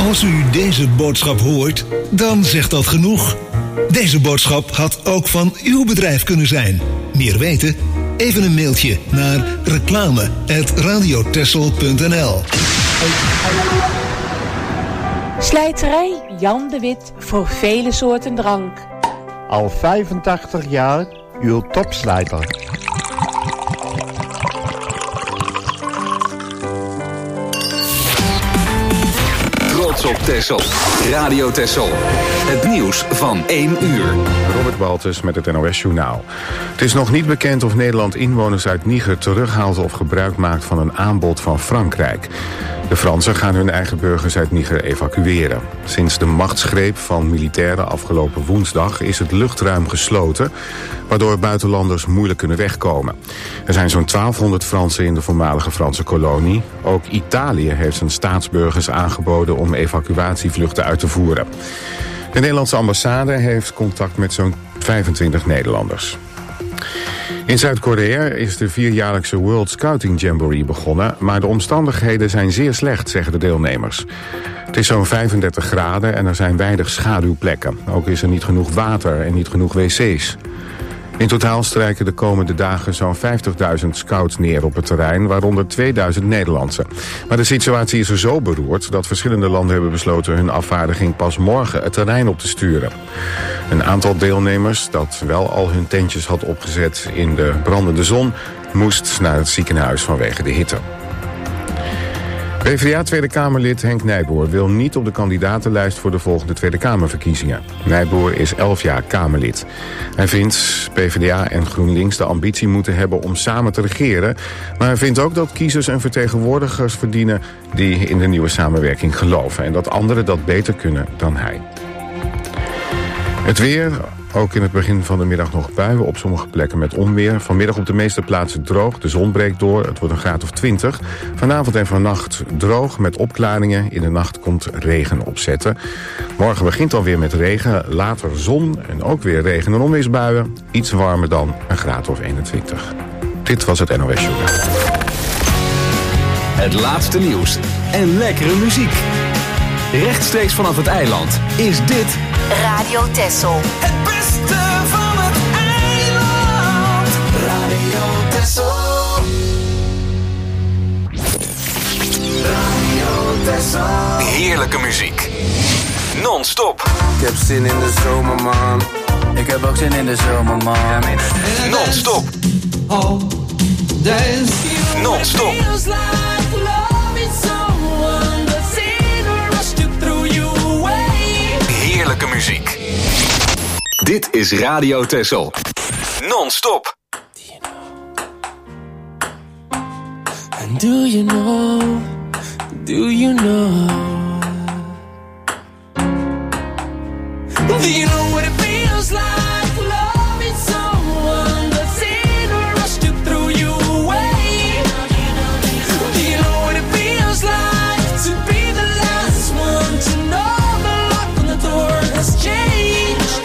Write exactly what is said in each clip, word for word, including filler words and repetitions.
Als u deze boodschap hoort, dan zegt dat genoeg. Deze boodschap had ook van uw bedrijf kunnen zijn. Meer weten? Even een mailtje naar reclame at radiotessel punt n l. Slijterij Jan de Wit voor vele soorten drank. Al vijfentachtig jaar uw topslijter. Trots op Texel. Radio Texel. Het nieuws van één uur. Robert Baltus met het N O S-journaal. Het is nog niet bekend of Nederland inwoners uit Niger terughaalt of gebruik maakt van een aanbod van Frankrijk. De Fransen gaan hun eigen burgers uit Niger evacueren. Sinds de machtsgreep van militairen afgelopen woensdag is het luchtruim gesloten, waardoor buitenlanders moeilijk kunnen wegkomen. Er zijn zo'n twaalfhonderd Fransen in de voormalige Franse kolonie. Ook Italië heeft zijn staatsburgers aangeboden om evacuatievluchten uit te voeren. De Nederlandse ambassade heeft contact met zo'n vijfentwintig Nederlanders. In Zuid-Korea is de vierjaarlijkse World Scouting Jamboree begonnen, maar de omstandigheden zijn zeer slecht, zeggen de deelnemers. Het is zo'n vijfendertig graden en er zijn weinig schaduwplekken. Ook is er niet genoeg water en niet genoeg wc's. In totaal strijken de komende dagen zo'n vijftigduizend scouts neer op het terrein, waaronder tweeduizend Nederlandse. Maar de situatie is er zo beroerd dat verschillende landen hebben besloten hun afvaardiging pas morgen het terrein op te sturen. Een aantal deelnemers dat wel al hun tentjes had opgezet in de brandende zon, moest naar het ziekenhuis vanwege de hitte. PvdA Tweede Kamerlid Henk Nijboer wil niet op de kandidatenlijst voor de volgende Tweede Kamerverkiezingen. Nijboer is elf jaar Kamerlid. Hij vindt PvdA en GroenLinks de ambitie moeten hebben om samen te regeren, maar hij vindt ook dat kiezers en vertegenwoordigers verdienen die in de nieuwe samenwerking geloven en dat anderen dat beter kunnen dan hij. Het weer, ook in het begin van de middag nog buien, op sommige plekken met onweer. Vanmiddag op de meeste plaatsen droog, de zon breekt door, het wordt een graad of twintig. Vanavond en vannacht droog met opklaringen, in de nacht komt regen opzetten. Morgen begint dan weer met regen, later zon en ook weer regen en onweersbuien. Iets warmer dan een graad of eenentwintig. Dit was het N O S-journaal. Het laatste nieuws en lekkere muziek. Rechtstreeks vanaf het eiland is dit Radio Texel. Het beste van het eiland. Radio Texel. Radio Texel. heerlijke muziek. Non-stop. Ik heb zin in de zomer, man. Ik heb ook zin in de zomer, man. Ja, Non-stop. Non-stop. Heerlijke muziek. Dit is Radio Texel. Non-stop. And do you know, do you know, do you know what it feels like loving someone that's in a rush to throw you away? Do you know what it feels like to be the last one to know the lock on the door has changed?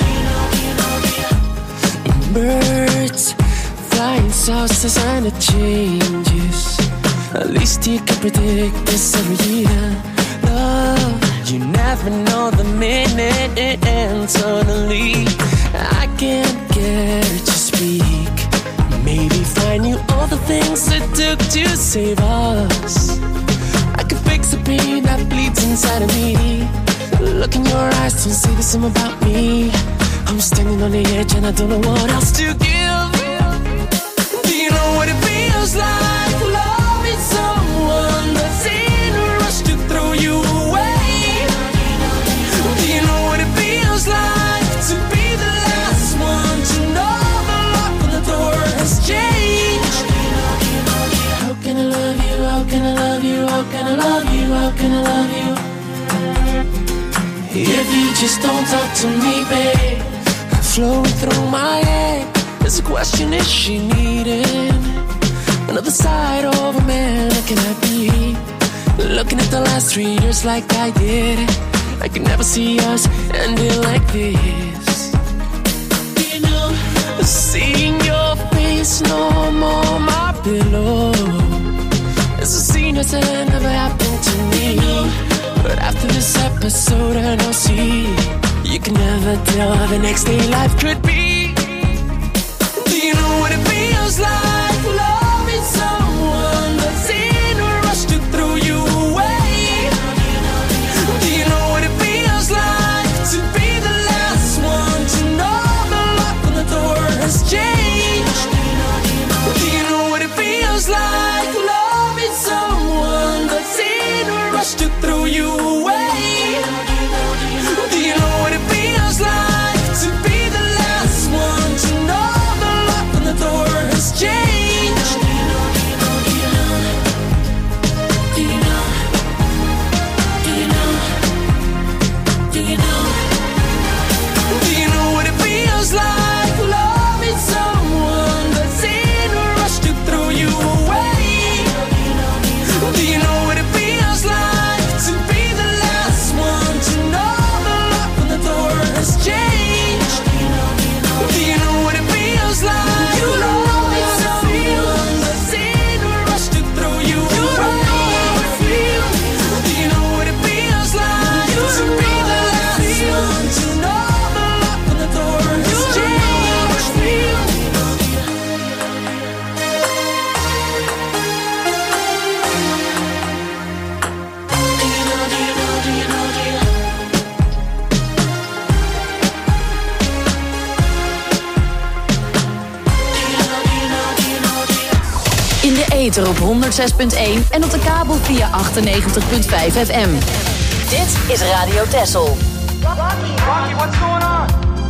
Birds flying saucers and it changes. At least you can predict this every year. Love, you never know the minute, and suddenly I can't get her to speak. Maybe find you all the things it took to save us. I could fix the pain that bleeds inside of me. Look in your eyes, don't say the same about me. I'm standing on the edge and I don't know what else to give. Do you know what it feels like? Loving someone that's in a rush to throw you away. Do you know what it feels like to be the last one to know the lock on the door has changed? How can I love you? How can I love you? How can I love you? How can I love you? If you just don't talk to me, babe. Flowing through my head is a question, is she needing another side of a man looking at me? Looking at the last three years like I did, I could never see us ending like this. You know, seeing your face no more my pillow. It's a scene that never happened to me. But after this episode and I'll see, you can never tell how the next day life could be. Do you know what it feels like? Loving someone that's in a rush to throw you away. Do you know what it feels like to be the last one to know the lock on the door has changed? Do you know what it feels like? Loving someone that's in a rush to throw you away. Do you know what it feels like to be the last one to know the lock on the door has changed? Do you know? Do you know? Do you know? Do you know? Do you know what it feels like? Loving someone that's in a rush to throw you away. Do you know what it feels like to be the last one to know the lock on the door has changed? Do you know what it feels like? You don't know it's someone that's in a rush to throw you away. Do you know what it feels like to be the last one to know the lock on the door has changed? In de ether op honderdzes punt één en op de kabel via achtennegentig punt vijf F M. Dit is Radio Texel. Rocky, what's going on?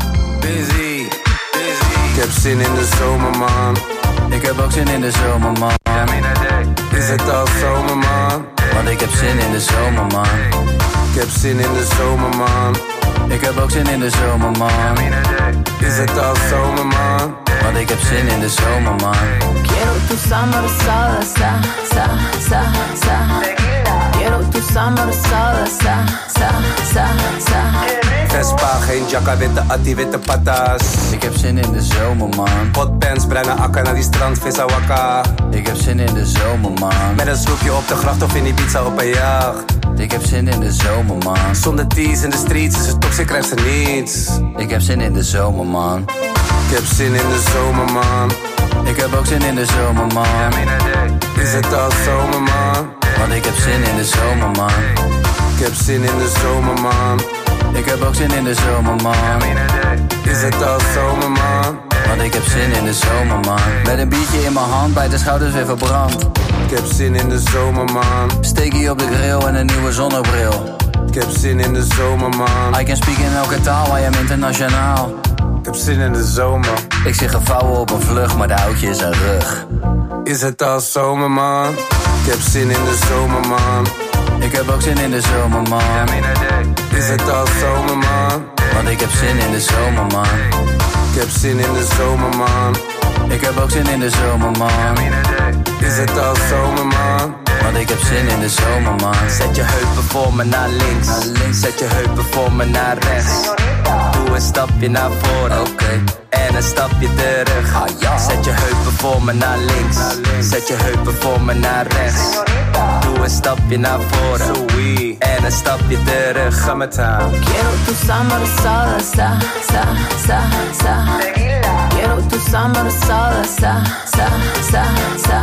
Busy, busy. Ik heb zin in de zomer, man. Ik heb ook zin in de zomer, man. Ja, mina day. Is het al zomer, man? Want ik heb zin in de zomer, man. Ik heb zin in de zomer, man. Ik heb ook zin in de zomer, man. Ja, mina day. Is het al zomer, man? Want ik heb zin in de zomer, man. Quiero tu summer salsa, sa, sa, sa. Quiero tu summer salsa, sa, sa, sa. Vespa, geen jacka, witte atti, witte patas. Ik heb zin in de zomer, man. Hotpants, bruine akka naar die strand, vissa wakka. Ik heb zin in de zomer, man. Met een sloepje op de gracht of in Ibiza op een jacht. Ik heb zin in de zomer, man. Zonder tees in de streets, is het toxic, krijgt ze niets. Ik heb zin in de zomer, man. Ik heb zin in de zomer, man. Ik heb ook zin in de zomer, man. Ja, mina day. Is het al zomer, man? Want ik heb zin in de zomer, man. Ik heb zin in de zomer, man. Ik heb ook zin in de zomer, man. Ja, mina day. Is het al zomer, man? Want ik heb zin in de zomer, man. Met een biertje in mijn hand, bij de schouders weer verbrand. Ik heb zin in de zomer, man. Steekie op de grill en een nieuwe zonnebril. Ik heb zin in de zomer, man. I can speak in elke taal, I am internationaal. Ik heb zin in de zomer. Ik zie gevouwen op een vlucht, maar de houtje is een rug. Is het al zomer, man? Ik heb zin in de zomer, man. Ik heb ook zin in de zomer, man. Ja, mina day. Is het al zomer, man? Want ik heb zin in de zomer, man. Ik heb zin in de zomer, man. Ik heb ook zin in de zomer, man. Ja, mina day. Is het al zomer, man? Want ik heb zin in de zomer, man. Zet je heupen voor me naar links, naar links. Zet je heupen voor me naar rechts. Doe een stapje naar voren, oké. Okay. En een stapje terug. Ah, ja. Zet je heupen voor me naar links, naar links. Zet je heupen voor me naar rechts. Doe een stapje naar voren, Zoe. En een stapje terug. Ga met haar. Quiero tu summer salsa, sa, sa, sa. Quiero tu summer salsa, sa, sa, sa.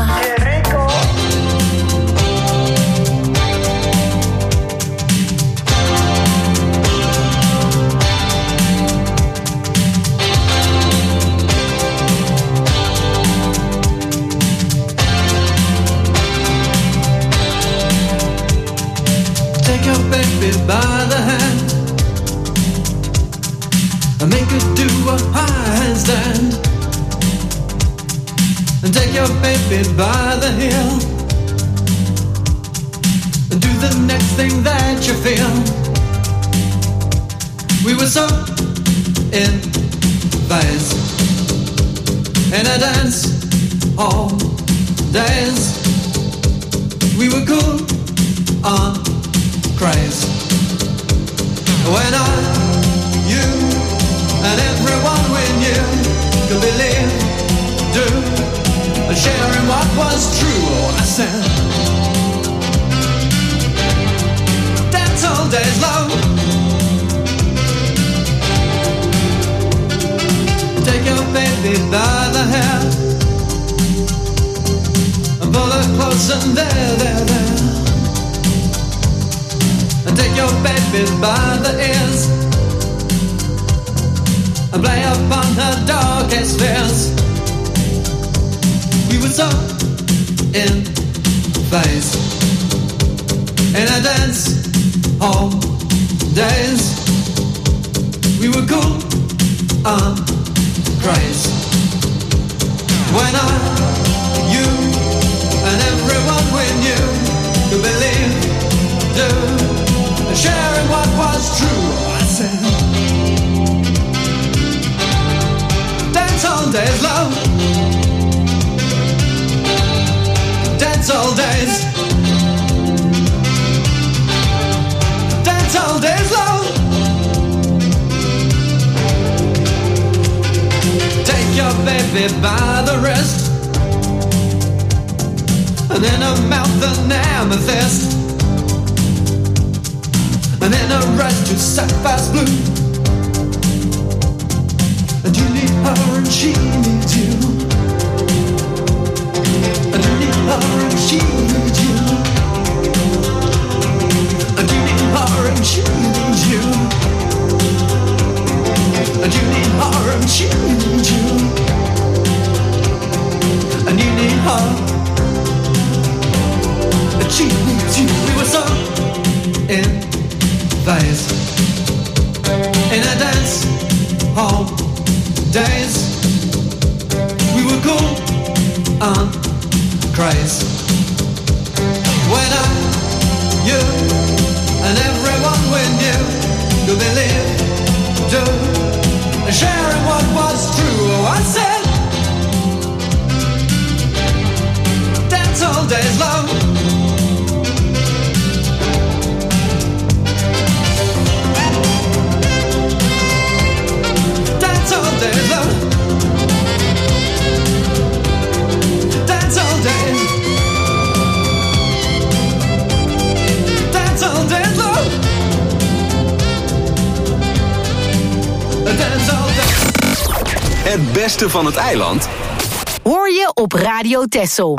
Take your baby by the hand and make her do a high handstand. And take your baby by the heel and do the next thing that you feel. We were so in phase in a dance all days. We were cool on craze. When I, you, and everyone we knew could believe, do, and sharing what was true. Oh, I said, dance days long. Take your baby by the hair and pull her close and there, there, there. And take your baby by the ears and play upon her darkest fears. We were so in phase in a dance hall days. We were cool on craze. When I, you, and everyone we knew could believe, do, sharing what was true. I said, dance all days, love. Dance all days. Dance all days, love. Take your baby by the wrist and in her mouth an amethyst, and in her eyes two sapphires blue. And you need her and she needs you. And you need her and she needs you. And you need her and she needs you. And you need her and she needs you. And you need her and she needs you. We were so in phase in a dance hall days. We were cool on craze. When I, you, and everyone we knew could believe, do, sharing what was true. Oh, I said, dance all days long. Dance all days long. Dance all days. Dance all days long. Dance all days. Het beste van het eiland hoor je op Radio Texel.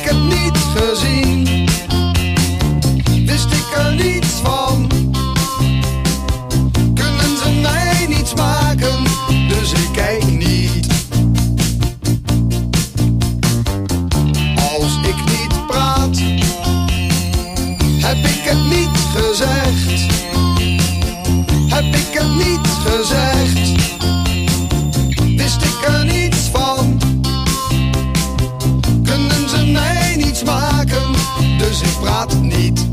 ik het niet gezien, wist ik er niets van. Kunnen ze mij niets maken, dus ik kijk niet. Als ik niet praat, heb ik het niet gezegd. Heb ik het niet gezegd, wist ik er niets van. Kunnen ze mij niets maken, dus ik praat niet.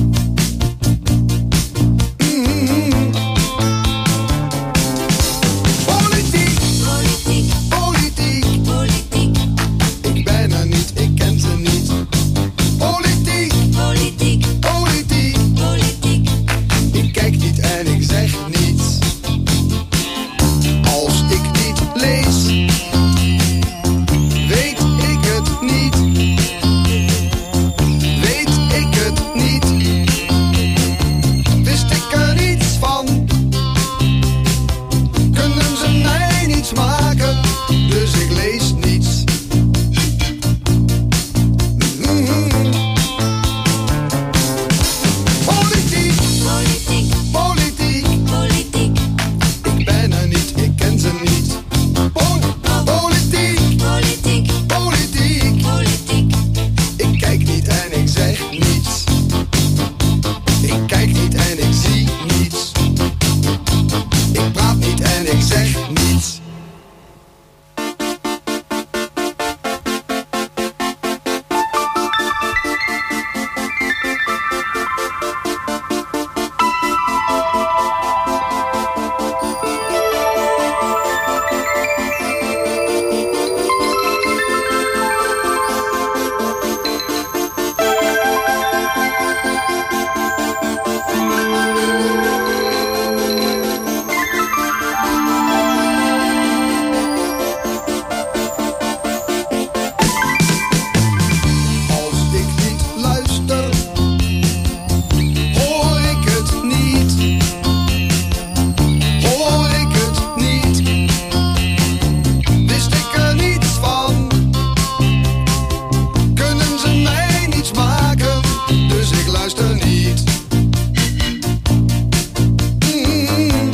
Mm-hmm. Politiek, politiek, politiek, politiek. Ik ben er niet, ik ken ze niet. Politiek, politiek, politiek, politiek. Ik kijk niet en ik zeg niets. Als ik niet lees, weet ik het niet. Weet ik het niet. Wist ik er niets van. Kunnen ze mij niets maken, dus ik lees niets. Mm-hmm. Politiek, politiek, politiek, politiek. Ik ben er niet, ik ken ze niet. Po- politiek, politiek, politiek, politiek. Ik kijk niet en ik zeg niets. Ik kijk niet en ik zie niets. Ik praat niet en ik zeg niets. Als ik niet luister, hoor ik het niet. Hoor ik het niet. Wist ik er niets van. Kunnen ze mij niets maken, dus ik luister niet. Mm.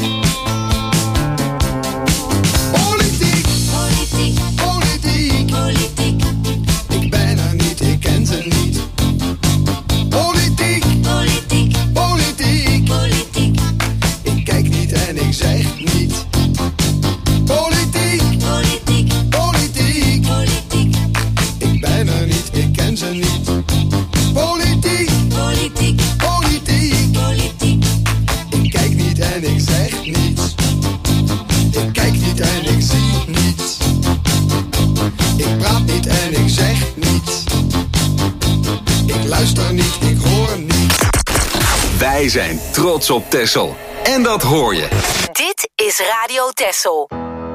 Politiek, politiek, politiek, politiek. Ik ben er niet, ik ken ze niet. Politiek, politiek, politiek, politiek. Ik kijk niet en ik zeg niet. Politiek, politiek, politiek, politiek. Ik ben er niet, ik ken ze niet. Politiek, politiek, politiek, politiek. Ik kijk niet en ik zeg niets. Ik kijk niet en ik zie niets. Ik praat niet en ik zeg niets. Ik luister niet, ik hoor niet. Wij zijn trots op Texel. En dat hoor je. Dit is Radio Texel.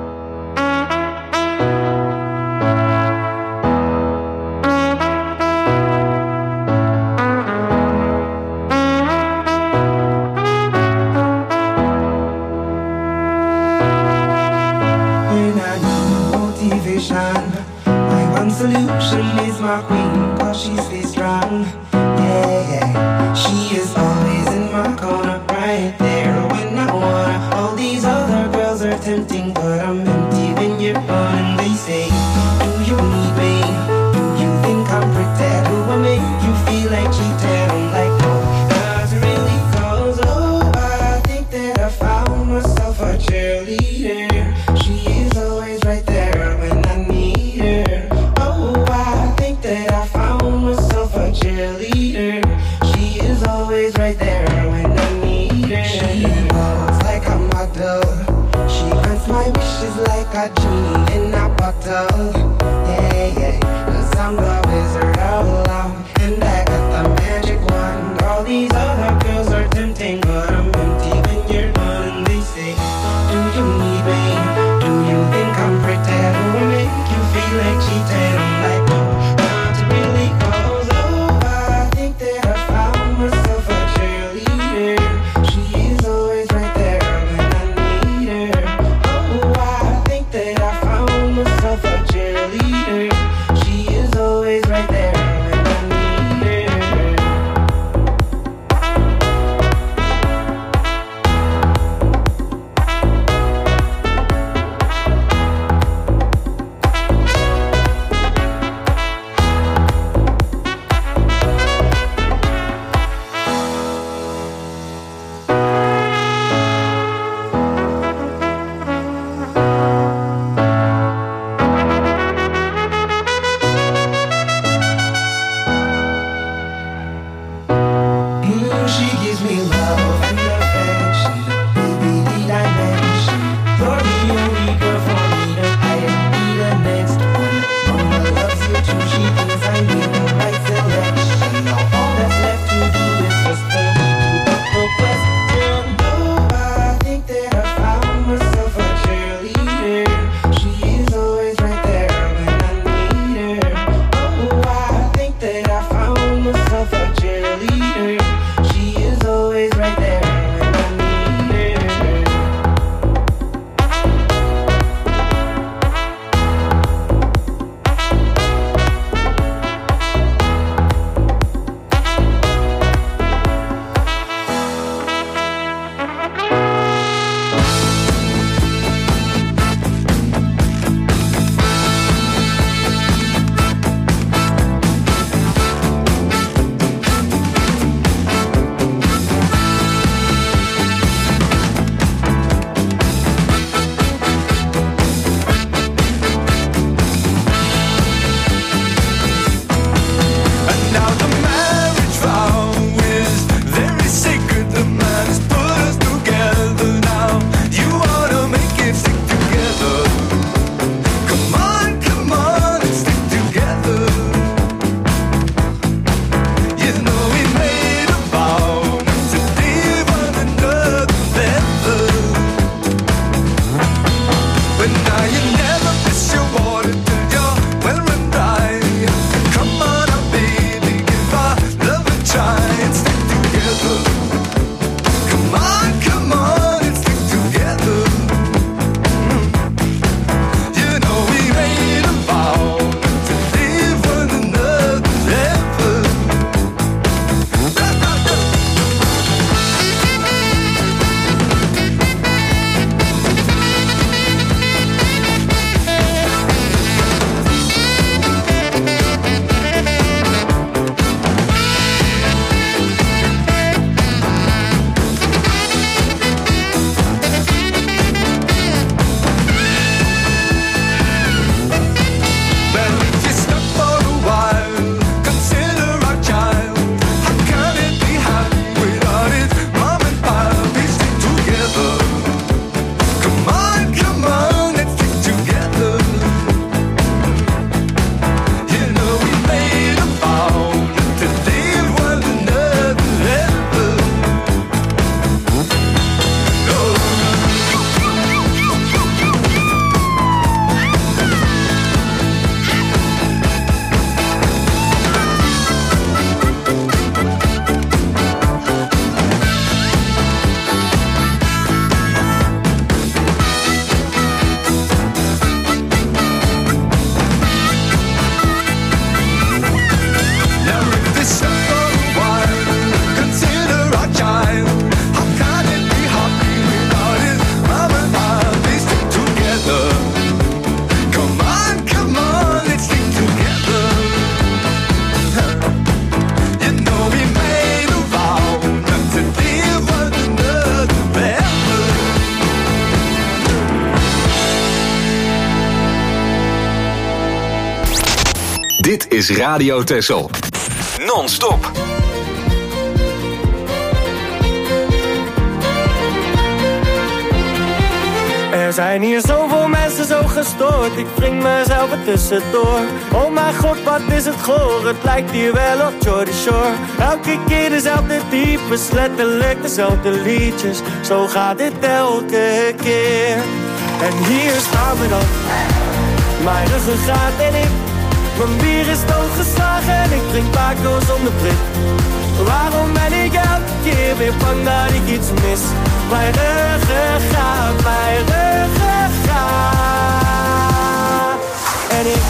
When I need motivation, my one solution is my queen, cause she stays strong. Yeah, yeah. She is always in my corner, right there when I wanna. All these other girls are tempting, but I'm empty when you're gone. And they say, do you need me? Do you think I'm pretty? Do I make you feel like cheating? I'm like, no, not really, cause oh, I think that I found myself a cheerleader. She is always right there when I need her. Oh, I think that I found myself a cheerleader. She is always right there when I need her. She walks like a model. She grants my wishes like a genie in a bottle. Yeah, yeah, cause I'm the wizard of love, and I got the magic wand. All these other girls are tempting, but I'm empty when you're gone. And they say, do you need me? Do you think I'm pretty? Do I make you feel like cheating? I'm like, no, not really, cause oh, I think that I found myself a cheerleader. She is always right there when I need her. Oh, I think that I found myself a cheerleader. She is always right there. is Radio Texel. Non-stop. Er zijn hier zoveel mensen zo gestoord, ik wring mezelf er tussendoor. Oh mijn god, wat is het goor, het lijkt hier wel op Jordy Shore. Elke keer dezelfde types, letterlijk dezelfde liedjes. Zo gaat dit elke keer. En hier staan we dan, mijn ruggengraat en ik. Mijn bier is doodgeslagen en ik drink Paco zonder prik. Waarom ben ik elke keer weer bang dat ik iets mis? Mijn ruggengraat, mijn ruggengraat. En ik...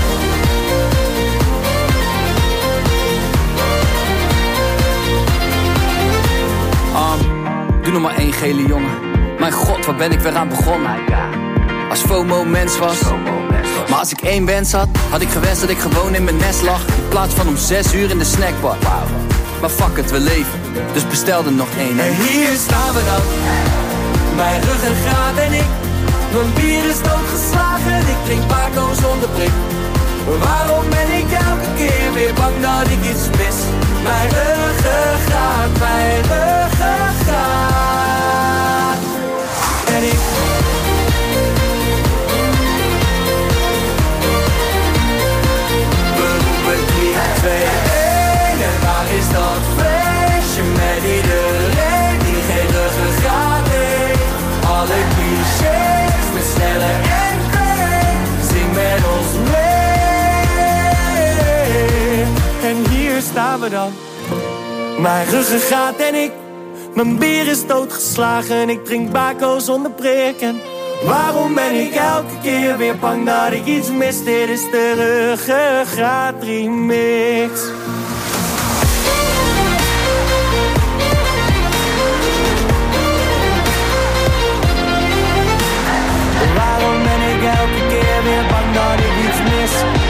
Um, doe nog maar één gele jongen. Mijn god, waar ben ik weer aan begonnen? Als FOMO mens was. Maar als ik één wens had, had ik gewenst dat ik gewoon in mijn nest lag. In plaats van om zes uur in de snackbar. Maar fuck het, we leven, dus bestel er nog één. En hier staan we dan, mijn ruggengraat en ik. Mijn bier is doodgeslagen, ik drink Paco zonder prik. Waarom ben ik elke keer weer bang dat ik iets mis? Mijn ruggengraat, mijn ruggengraat. En ik... We roepen drie, twee, één. En waar is dat feestje met iedereen die geen ruggengraat heeft? Alle clichés met snelle en kreeg. Zing met ons mee. En hier staan we dan, mijn ruggengraat en ik. Mijn bier is doodgeslagen, ik drink Baco zonder prik. En waarom ben ik elke keer weer bang dat ik iets mis? Dit is de ruggengraat remix. Waarom ben ik elke keer weer bang dat ik iets mis?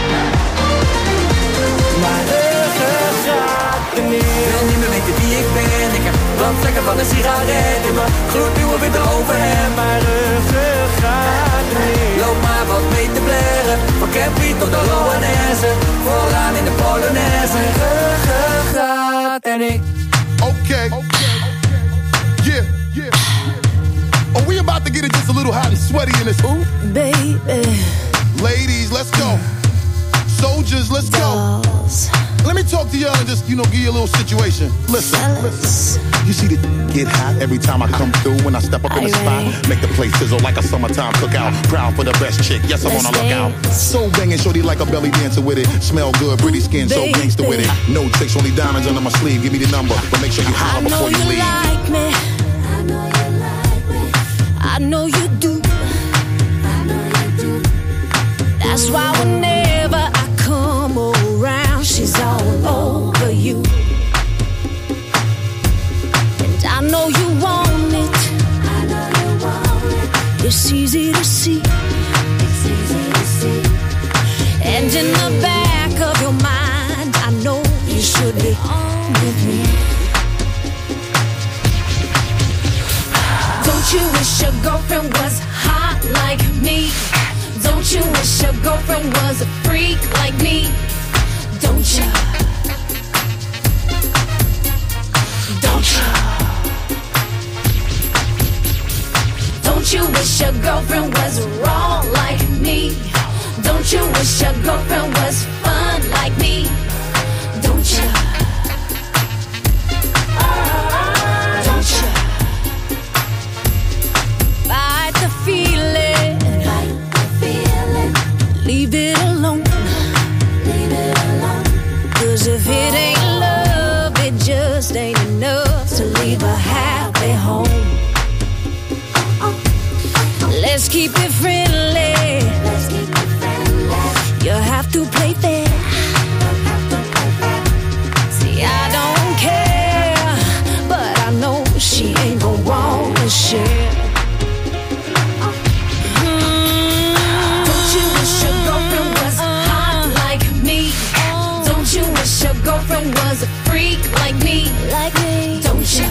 Mijn ruggengraat remix. Ik wil niet meer weten wie ik ben. Ik heb brandvlekken van een sigaret in mijn gloednieuwe witte overhemd. Mijn ruggengraat remix. Loop maar wat mee te blaren, van Campy tot de Loanesse. Vooraan in de Polonaise. Mijn ruggengraat en ik. Okay. Yeah, yeah. Are we about to get it just a little hot and sweaty in this hoop? Baby. Ladies, let's go. Soldiers, let's go. Let me talk to y'all and just, you know, give you a little situation. Listen, listen. You see the get hot every time I come through. When I step up in the spot, make the place sizzle like a summertime cookout. Proud for the best chick, yes, I'm on a lookout. So banging, shorty like a belly dancer with it. Smell good, pretty skin, so gangster with it. No tricks, only diamonds under my sleeve. Give me the number, but make sure you holler before you leave. Like me. I know you like me. I know you do. I know you do. That's why whenever I come around, she's all over you. And I know you want it. I know you want it. It's easy to see. It's easy to see. And in the back of your mind, I know you should be on with me. Don't you wish your girlfriend was hot like me? Don't you wish your girlfriend was a freak like me? Don't you? Don't you? Don't you wish your girlfriend was raw like me? Don't you wish your girlfriend was fun like me? Don't you? Don't you? Fight the feeling. Fight the feeling. Leave it alone. Leave it alone. 'Cause if it ain't love, it just ain't enough to leave a happy home. Let's keep it friendly. Let's keep it friendly. You have to play fair. See, I don't care, but I know she ain't gon' wanna share. Your girlfriend was a freak like me, like me. Don't you?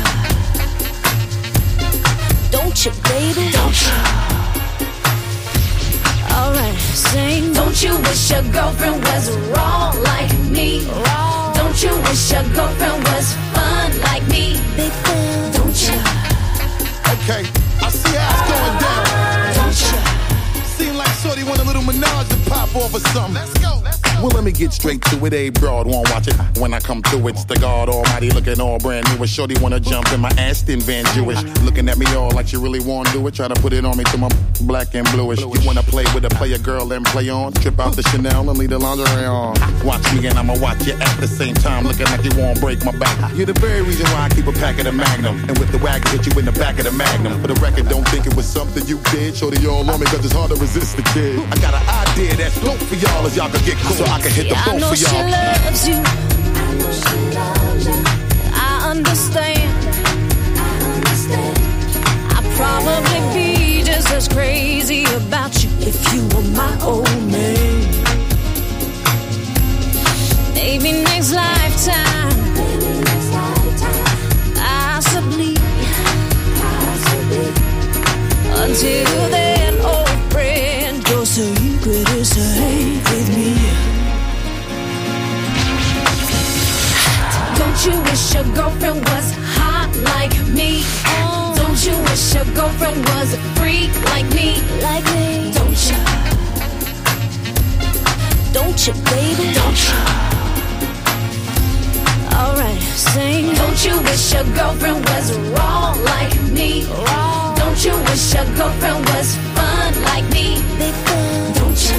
Don't you, baby? Don't you? Alright, sing. Don't you wish your girlfriend was wrong like me? Wrong. Don't you wish your girlfriend was fun like me? Big fan. Don't you? Okay, I see how it's going down. Don't you? Seem like Shorty want a little menage to pop off or something. Let's go, let's go. Well, let me get straight to it. A broad won't watch it. When I come through, it's the God Almighty looking all brand new. And Shorty wanna jump in my Aston Van Jewish. Looking at me all like she really wanna do it. Try to put it on me till my black and bluish. You wanna play with a player girl and play on? Trip out the Chanel and leave the lingerie on. Watch me and I'ma watch you at the same time. Looking like you won't break my back. You're the very reason why I keep a pack of the Magnum. And with the wagon, hit you in the back of the Magnum. For the record, don't think it was something you did. Shorty all on me cause it's hard to resist the kid. I got an idea that's dope for y'all as y'all can get cool. So I can hit the boat for y'all. She loves you. I know she loves you. I understand. I understand. I'd probably be just as crazy about you if you were my old man. Maybe next lifetime. Maybe next lifetime. Possibly. Possibly. Until then, old friend, your secret is safe with me. Don't you wish your girlfriend was hot like me? Oh. Don't you wish your girlfriend was a freak like me? Like me? Don't you? Don't you, baby? Don't you? Alright, sing. Don't you wish your girlfriend was wrong like me? Wrong. Don't you wish your girlfriend was fun like me? Big fun. Don't you?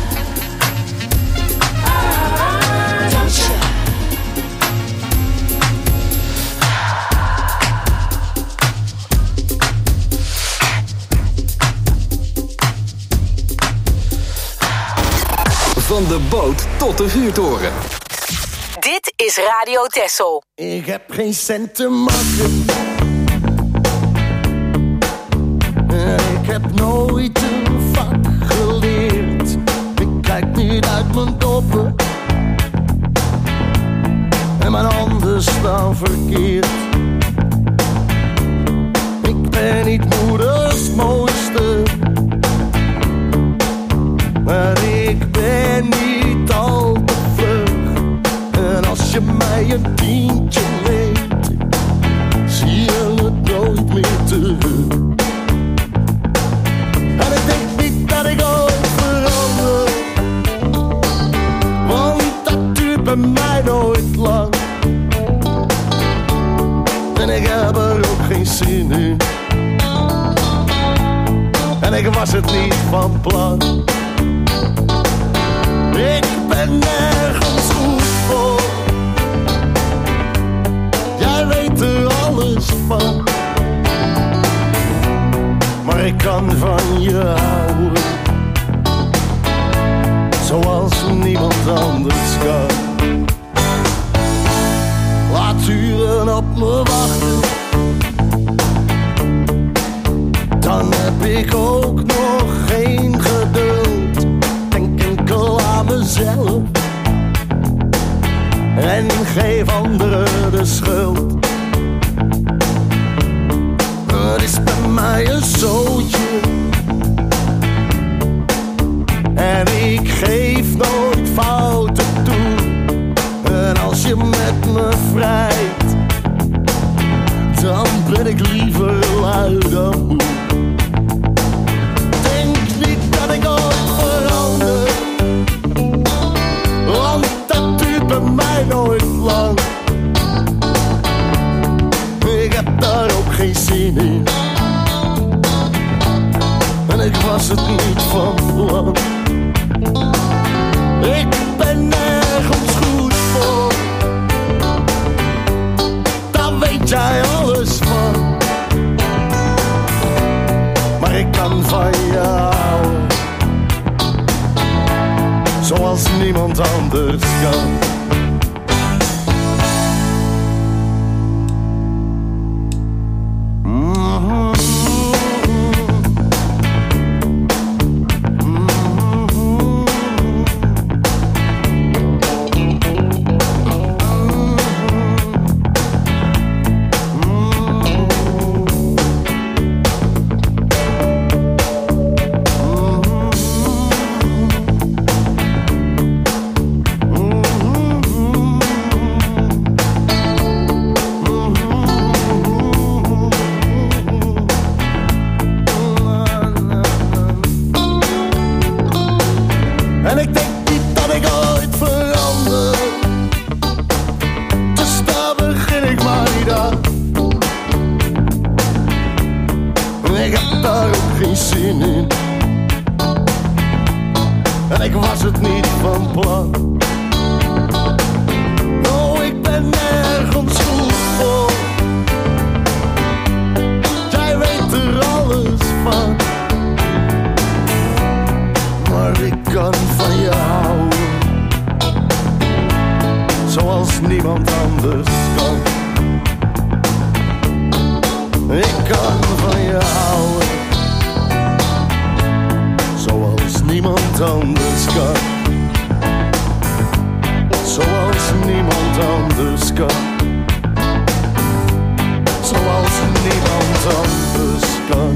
Uh, don't you? Van de boot tot de vuurtoren. Dit is Radio Texel. Ik heb geen cent te makken. Ik heb nooit een vak geleerd. Ik kijk niet uit mijn doppen. En mijn handen staan verkeerd. Ik ben niet moeders mooiste. Maar ik ben niet al te vlug. En als je mij een tientje leent, zie je het nooit meer terug. En ik denk niet dat ik ooit verander, want dat duurt bij mij nooit lang. En ik heb er ook geen zin in. En ik was het niet van plan. Ik ben nergens goed voor. Jij weet er alles van. Maar ik kan van je houden, zoals niemand anders kan. Laat uren op me wachten, dan heb ik ook nog geen geduld. Denk enkel aan mezelf en geef anderen de schuld. Het is bij mij een zootje en ik geef nooit fouten toe. En als je met me vrijt, dan ben ik liever lui dan moe. Denk niet dat ik ooit verander, want dat duurt bij mij nooit lang. Ik heb daar ook geen zin in. En ik was het niet van plan. Ik ben nergens goed voor. Daar weet jij alles van. Maar ik kan van je houden, zoals niemand anders kan. niemand anders kan. Ik kan van je houden, zoals niemand anders kan. Zoals niemand anders kan. Zoals niemand anders kan.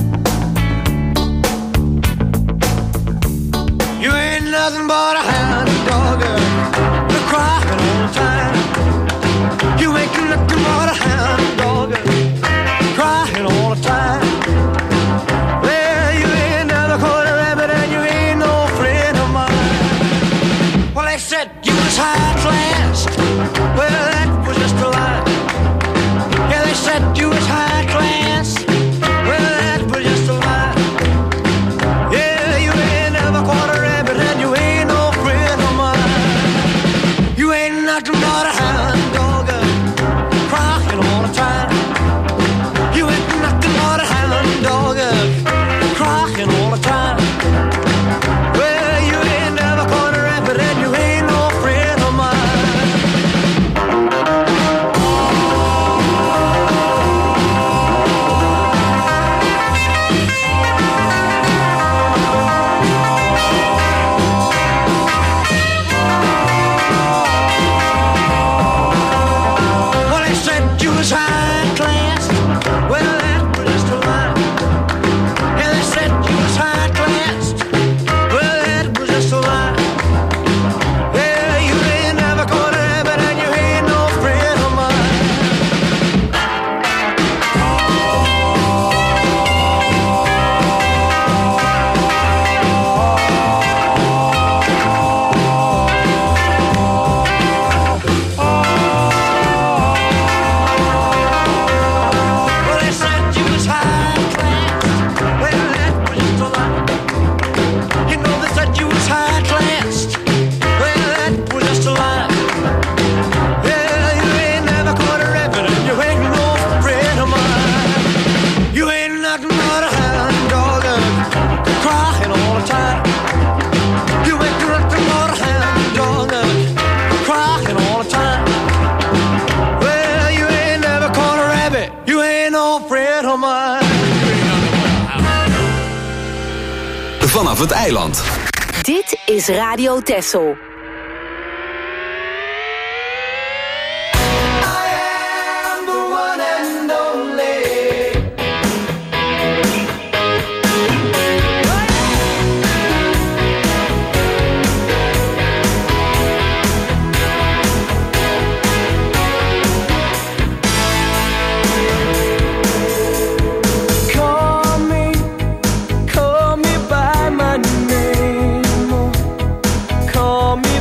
You ain't nothing but a hound dog, you're crying all the time. You ain't nothing but a hound dog, crying all the time. Well, you ain't never caught a rabbit and you ain't no friend of mine. Well, they said you was high class. Well, that was just a lie. Yeah, they said you was high class. Well, that was just a lie. Yeah, you ain't never caught a rabbit and you ain't no friend of mine. You ain't nothing but a hound dog, crying all the time. You ain't nothing but a hound dog, crying all the time. Well, you ain't never caught a rabbit and you ain't no friend of mine. Well, they said you was high class. Well, that was just a lie. Yeah, they said you was high class. Well, that was just a lie. Yeah, you ain't never caught a rabbit and you ain't no friend of mine. Well, they said you was high class. Well, that was just a lie. You know they said you was high class. Well, that was just a lie. Yeah, you ain't never caught a rabbit and you ain't no friend of mine. You ain't nothing but a hound dog, crying all the time. You ain't nothing but a hound dog, crying all the time. Well, you ain't never caught a rabbit. You ain't no friend of mine. Vanaf het eiland. Dit is Radio Texel. Call me, call me by my name. Call me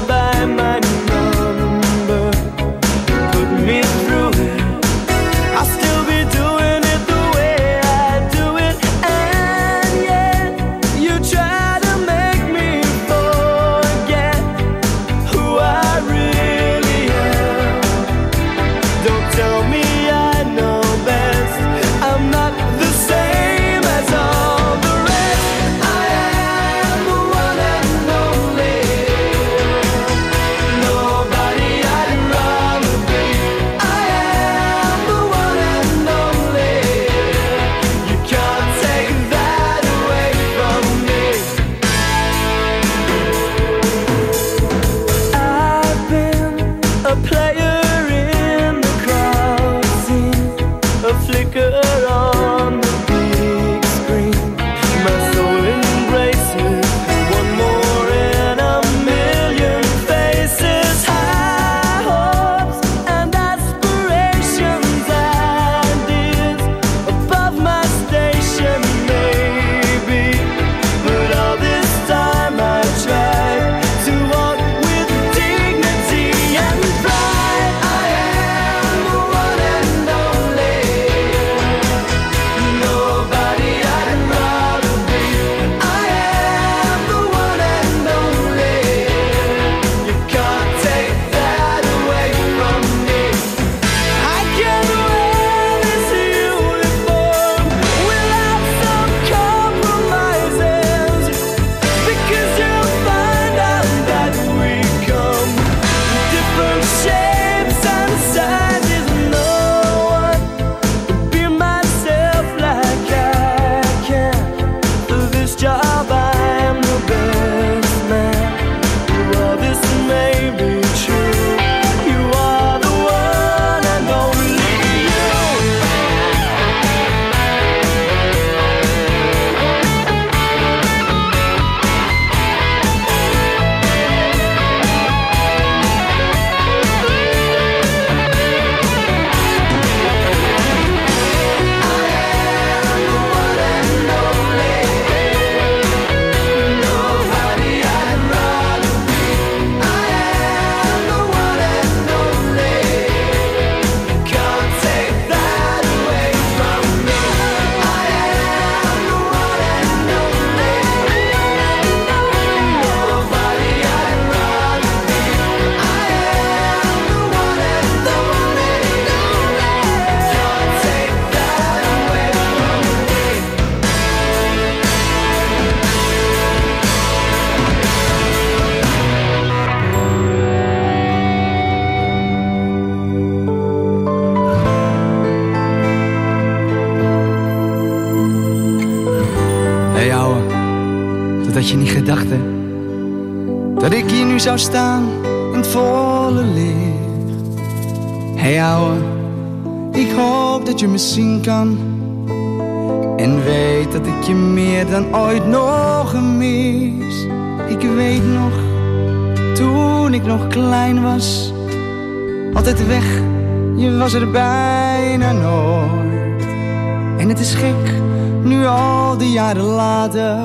had je niet gedacht, hè? Dat ik hier nu zou staan in het volle licht. Hey ouwe, ik hoop dat je me zien kan. En weet dat ik je meer dan ooit nog mis. Ik weet nog, toen ik nog klein was. Altijd weg, je was er bijna nooit. En het is gek, nu al die jaren later.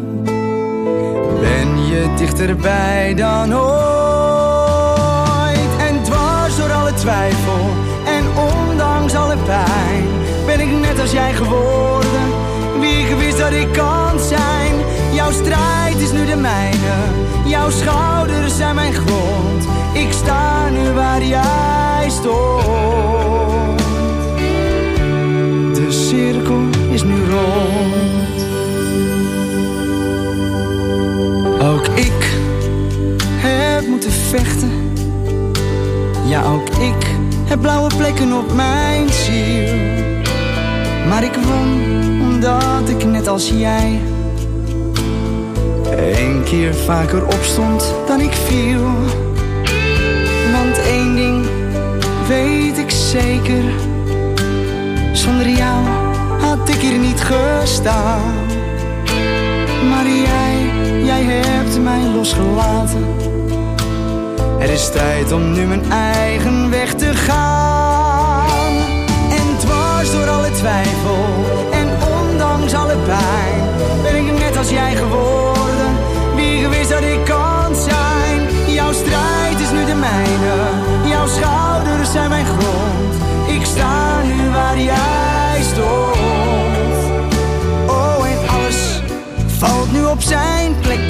Ben je dichterbij dan ooit. En dwars door alle twijfel en ondanks alle pijn ben ik net als jij geworden, wie ik wist dat ik kan zijn. Jouw strijd is nu de mijne, jouw schouders zijn mijn grond. Ik sta nu waar jij stond. De cirkel is nu rond. Ook ik heb moeten vechten. Ja, ook ik heb blauwe plekken op mijn ziel. Maar ik won omdat ik net als jij één keer vaker opstond dan ik viel. Want één ding weet ik zeker, zonder jou had ik hier niet gestaan. Maar jij, jij hebt mij losgelaten. Er is tijd om nu mijn eigen weg te gaan. En dwars door alle twijfel en ondanks alle pijn ben ik net als jij geworden, wie ik wist dat ik kan zijn. Jouw strijd is nu de mijne, jouw schouders zijn mijn grond. Ik sta nu waar jij stond. Oh, en alles valt nu op zijn plek.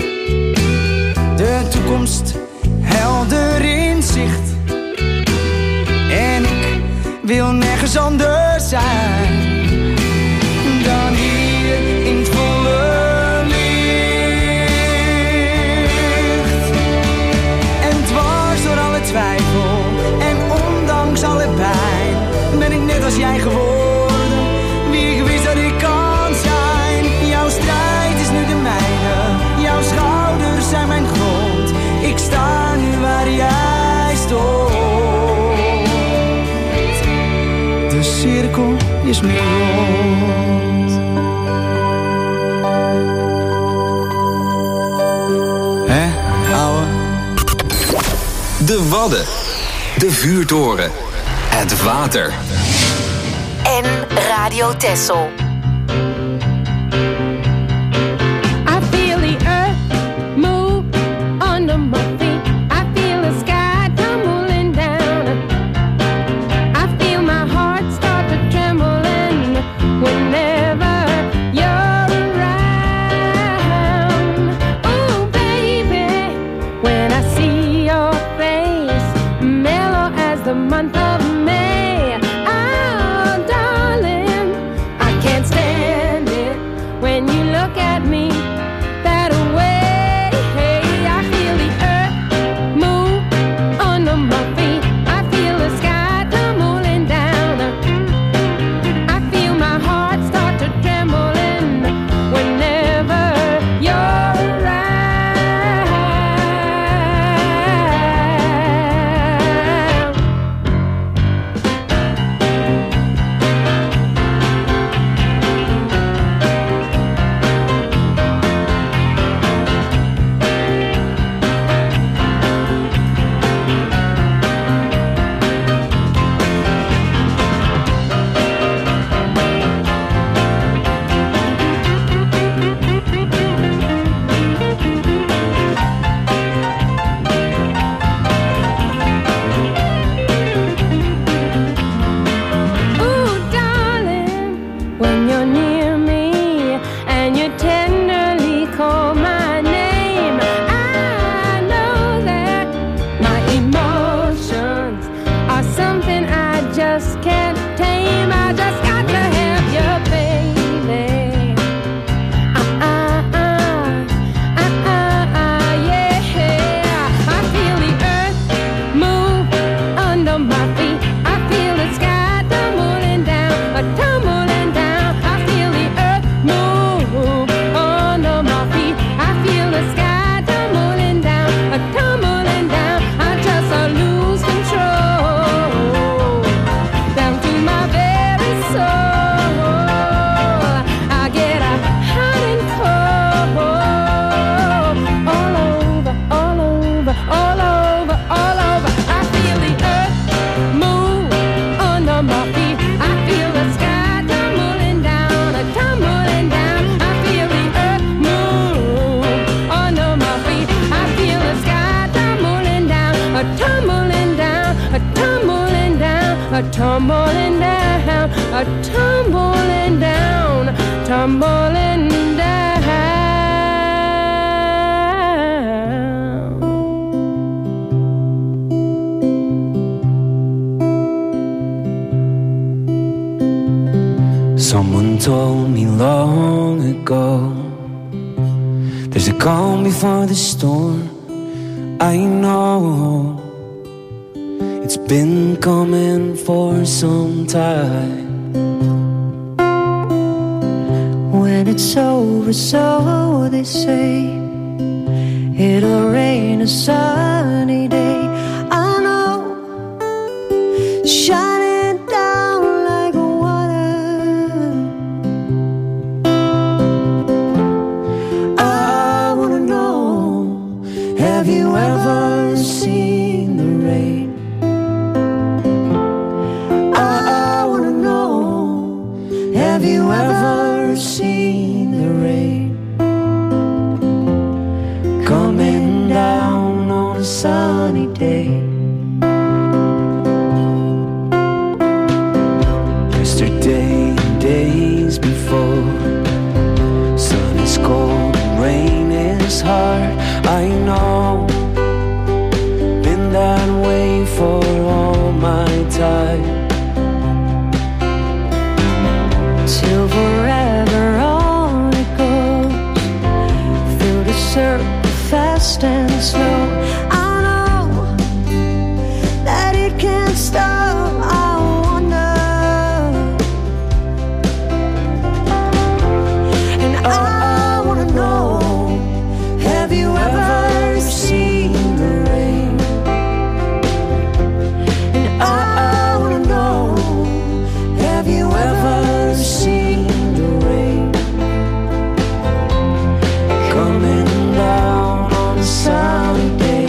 De toekomst helder in zicht. En ik wil nergens anders zijn dan hier in het volle licht. En dwars door alle twijfel en ondanks alle pijn ben ik net als jij geworden, wie ik wist dat ik kan zijn. Jouw strijd is nu de mijne, jouw schouders zijn mijn grond. Ik sta nu waar jij stond. De cirkel is nu rond. Hè, ouwe? De Wadden. De vuurtoren. Het water. En Radio Texel. a tumbling down, a tumbling down, tumbling down. Someone told me long ago, there's a calm before the storm. I know it's been coming for some time. When it's over, so they say, it'll rain a sunny day. I know, shining down like water. I wanna know, have you ever seen the rain? I wanna know, have you ever seen the rain coming down on a sunny day? Yesterday and days before, sun is cold and rain is hard. I know, been that way for all my time. Till forever on it goes, through the circle fast and slow. I know that it can't stop. I wonder, and I wanna know, have you ever seen the rain? And I wanna know, have you ever seen the rain coming down on a sunny day?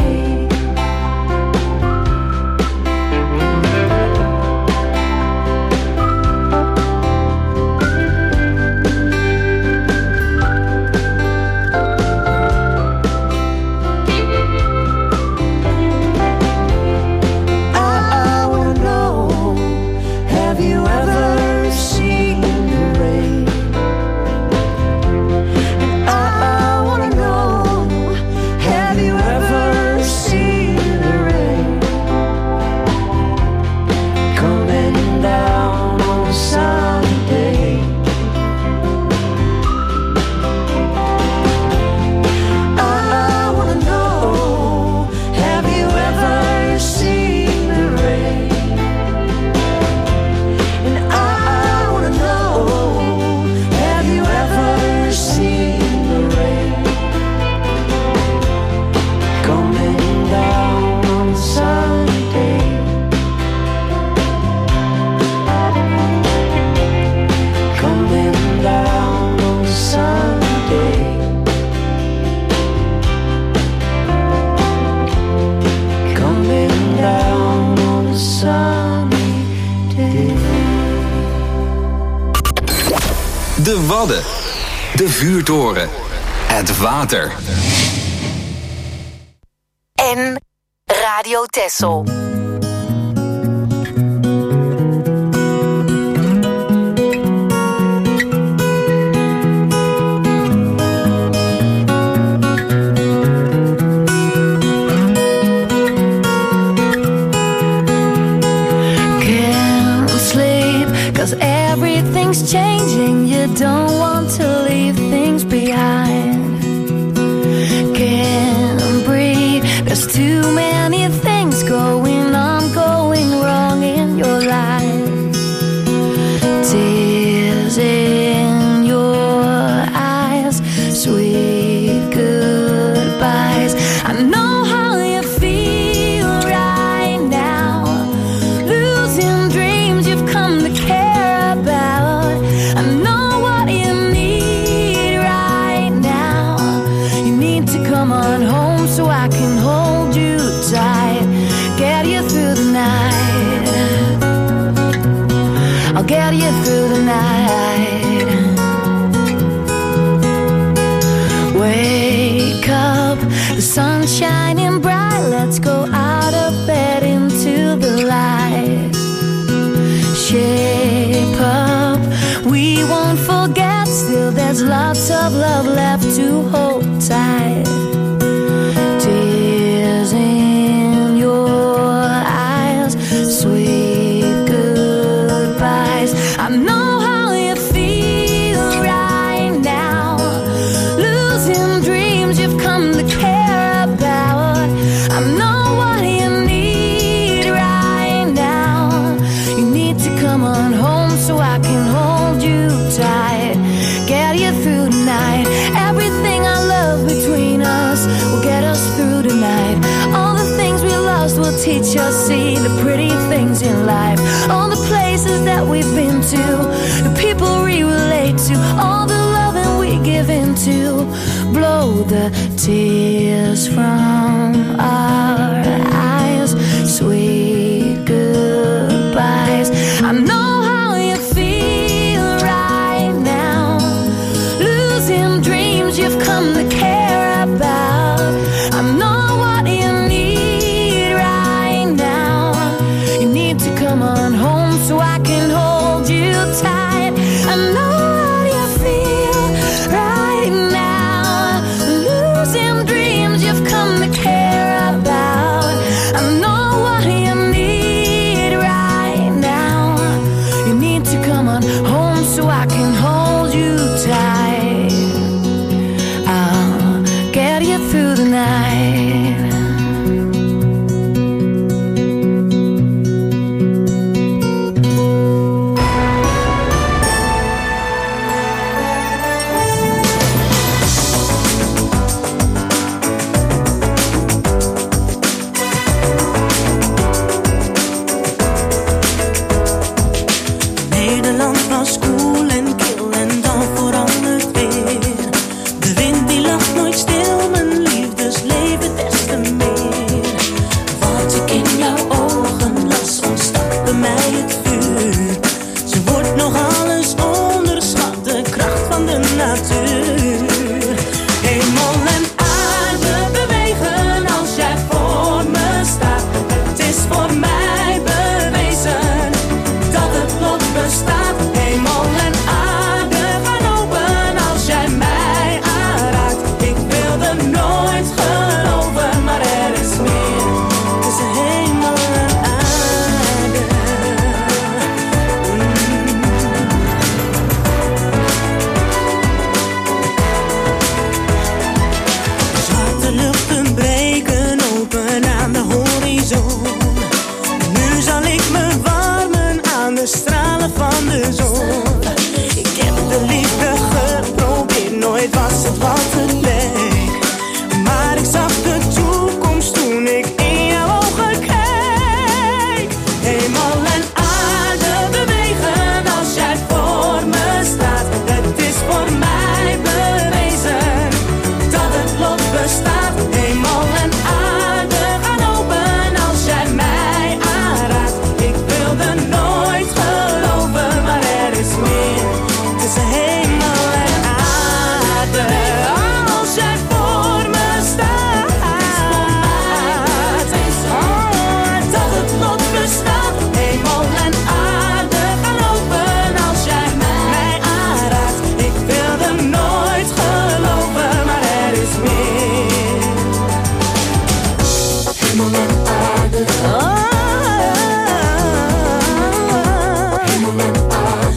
I wanna know, have you ever seen the rain? And I wanna know, have you ever seen the rain coming down on a sunny day? I wanna know, have you ever seen the rain? And I wanna know, have you ever seen the rain coming down on a sunny day? Coming down on a sunny day. Coming down on a sunny day. De Wadden. De vuurtoren. Het water. En Radio Texel. Can't sleep, 'cause everything's changing. You don't want to leave things behind. Can't breathe, there's too many things going on, going wrong in your life. Tears in your eyes, sweet goodbyes. I know how you feel right now, losing dreams you've come to care about. I know what you need right now. You need to come on home so I can hold you tight, get you through the night. I'll get you through the night. Wake up, the sun's shining bright. Let's go out of bed into the light. hold tight. Tears in your eyes, sweet goodbyes. I know how you feel right now, losing dreams you've come to care about. I know what you need right now. You need to come on home so I can hold you tight, get you through the night. Everything I love between us will get us through the night. All the things we lost will teach us, see the pretty things in life. All the places that we've been to, the people we relate to, all the loving we give into. Blow the tears from our eyes, sweet goodbyes. I know how you feel right now, losing dreams you've come to care about. I know what you need right now. You need to come on home so I can hold you tight. I know how you feel right now, losing dreams you've come to care about. I know what you need right now. You need to come on home so I can hold you tight. I'll get you through the night. Nederland was koel en kil en dan verandert weer. De wind die lacht nooit stil, mijn liefdesleven des te meer. Wat ik in jouw ogen las, ontstak bij mij het vuur. Ze wordt nog alles onderschat, de kracht van de natuur. Hemel en aarde bewegen als jij voor me staat. Het is voor mij bewezen dat het lot bestaat. Hemel en aarde gaan open als jij mij aanraakt. Ik wilde nooit geloven, maar er is meer tussen hemel en aarde. Zwarte luchten breken open aan de horizon. Nu zal ik me warmen aan de stralen van de zon. Ik heb de liefde geprobeerd, nooit was het wat het leek. Maar ik zag de toekomst toen ik in jouw ogen keek. Hemel en aarde bewegen als jij voor me staat. Het is voor mij bewezen dat het lot bestaat. Hemel en aarde gaan open als jij mij aanraakt. Ik wilde nooit geloven, maar er is meer tussen hemel en aarde. Als jij voor me staat, oh, dat het lot bestaat. Hemel en aarde gaan open als jij mij aanraakt. Ik wilde nooit geloven, maar er is meer. Hemel en aarde. Oh. Hemel en aarde.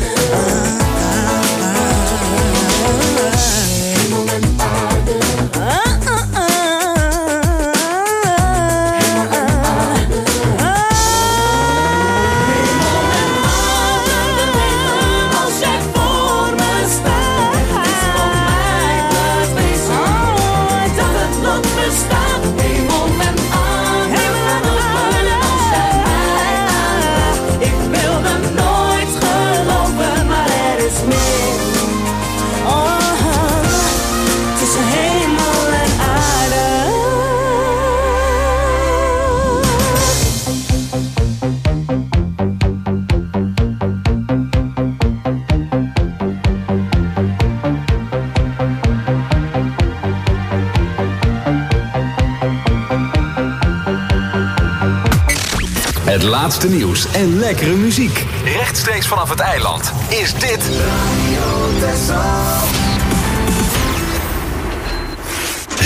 Hemel en aarde. Als jij voor me staat, het is voor mij bewezen dat het lot bestaat. Hemel en aarde gaan open als jij mij aanraakt. Ik wilde nooit geloven, maar er is meer. Oh, tussen hemel en aarde. Het laatste nieuws en lekkere muziek. Rechtstreeks vanaf het eiland is dit...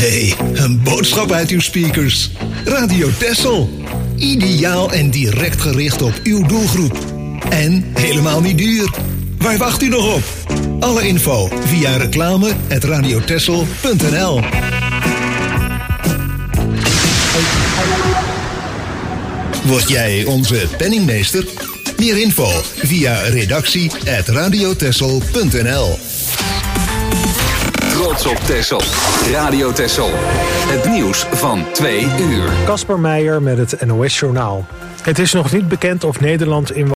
Hey, een boodschap uit uw speakers. Radio Texel. Ideaal en direct gericht op uw doelgroep. En helemaal niet duur. Waar wacht u nog op? Alle info via reclame at radiotexel punt n l. Word jij onze penningmeester? Meer info via redactie at radiotexel punt n l. Trots op Texel. Radio Texel. Het nieuws van twee uur. Kasper Meijer met het N O S Journaal. Het is nog niet bekend of Nederland in